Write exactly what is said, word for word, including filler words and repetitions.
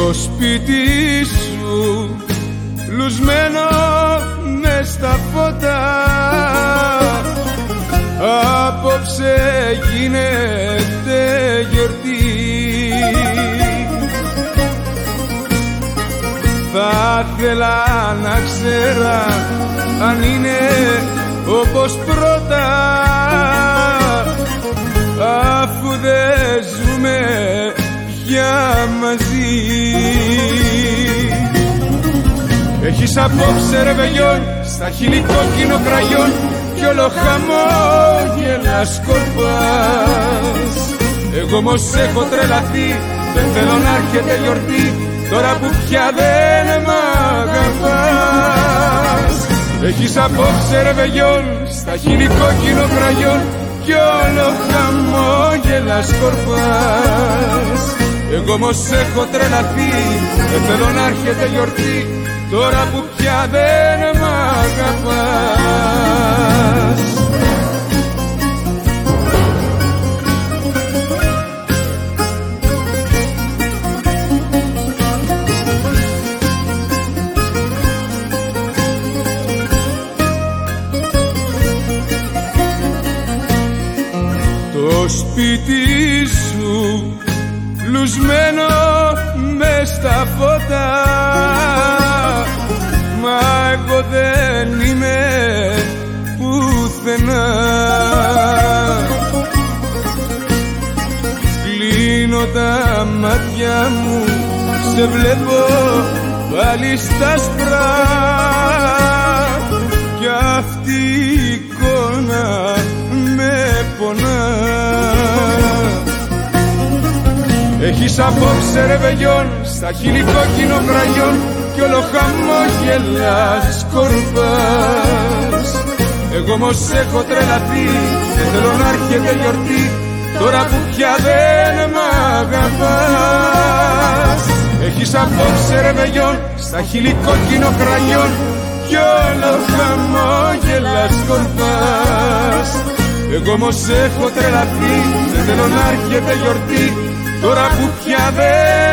Το σπίτι σου λουσμένο μες στα φώτα, απόψε γίνεται γιορτή. Θα ήθελα να ξέρα αν είναι όπως πρώτα, αφού δεν ζούμε πια μαζί. Έχεις απόψε ρεβεγιόν στα χείλη κόκκινο κραγιόν κι όλο χαμόγελα σκορπάς. Εγώ όμως έχω τρελαθεί, δεν θέλω να έρχεται γιορτή τώρα που πια δεν μ' αγαπάς. Έχεις απόψε ρεβεγιόν στα χείλη κόκκινο κραγιόν κι όλο χαμόγελα σκορπάς. Εγώ όμως έχω τρελαθεί, δεν θέλω να έρχεται γιορτή τώρα που πια δεν μ' αγαπάς. Το σπίτι σου λουσμένο μες στα φώτα, μα εγώ δεν είμαι πουθενά. Κλείνω τα μάτια μου, σε βλέπω πάλι στα άσπρα κι αυτή η εικόνα με πονά. Έχεις απόψε ρεβεγιόν στα χείλη κόκκινο κραγιόν κι όλο χαμόγελα σκορπάς. Εγώ όμως έχω τρελαθεί, δεν θέλω να έρχεται γιορτή τώρα που πια δεν μ' αγαπάς. Έχεις απόψε ρεβεγιόν στα χείλη κόκκινο κραγιόν κι όλο χαμόγελα σκορπάς. Εγώ όμως έχω τρελαθεί, δεν θέλω να έρχεται γιορτή τώρα που πια δεν